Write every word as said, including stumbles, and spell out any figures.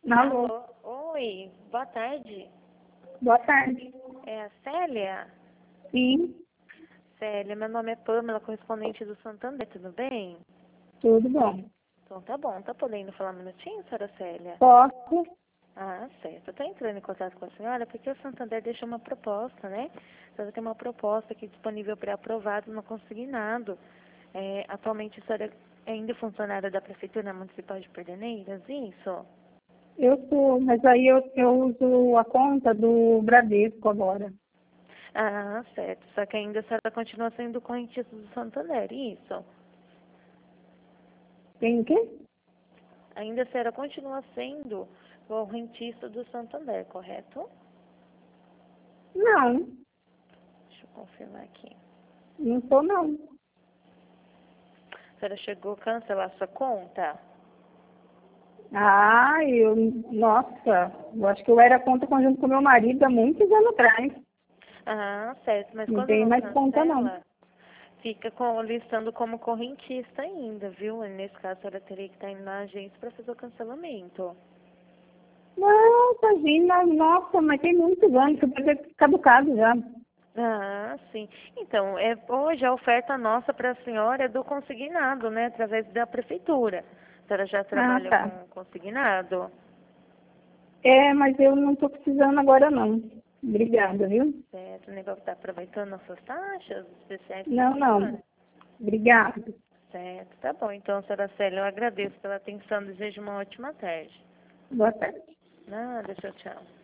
Alô, Alô? Oi, boa tarde. boa tarde. É a Célia? Sim, Célia, meu nome é Pamela, correspondente do Santander, tudo bem? tudo bom. Então tá bom, tá podendo falar um minutinho, senhora Célia? Posso? Ah, certo. Eu tô entrando em contato com a senhora porque o Santander deixou uma proposta, né? Então tem uma proposta aqui disponível para aprovado no consignado. É, atualmente a senhora é ainda funcionária da Prefeitura Municipal de Pederneiras, isso? Eu sou, mas aí eu, eu uso a conta do Bradesco agora. Ah, certo. Só que ainda a senhora continua sendo correntista do Santander, isso? Tem o quê? Ainda a senhora continua sendo correntista do Santander, correto? Não, Deixa eu confirmar aqui. não sou não. A senhora chegou a cancelar sua conta? Ah, eu, nossa, eu acho que eu era conta conjunto com meu marido há muitos anos atrás. Ah, certo. Mas Não quando tenho não mais conta não. cancela, fica com, listando como correntista ainda, viu? E nesse caso, a senhora teria que estar indo na agência para fazer o cancelamento. Não, imagina, nossa, mas tem muitos anos, que deve ter caducado já. Ah, sim. Então, é, hoje a oferta nossa para a senhora é do consignado, né? Através da prefeitura. A senhora já Ah, trabalha tá. com consignado? É, mas eu não estou precisando agora não. Obrigada, viu? Certo. O negócio está aproveitando nossas taxas especiais para a Não, senhora? não. Obrigada. Certo. Tá bom. Então, senhora Célia, eu agradeço pela atenção. Desejo uma ótima tarde. Boa tarde. Nada, tchau, tchau.